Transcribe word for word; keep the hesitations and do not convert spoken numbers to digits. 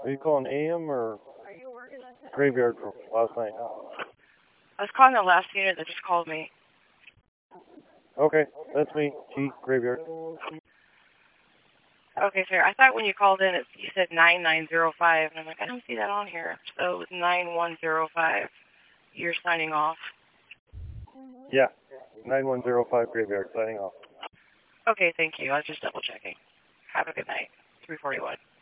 Are you calling A M or graveyard for last night? I was calling the last unit that just called me. Okay, that's me, G, graveyard. Okay, sir. I thought when you called in, it, you said nine nine zero five, and I'm like, I don't see that on here. So it was nine one zero five. You're signing off. Yeah, nine one zero five graveyard, signing off. Okay, thank you. I was just double checking. Have a good night. three forty-one.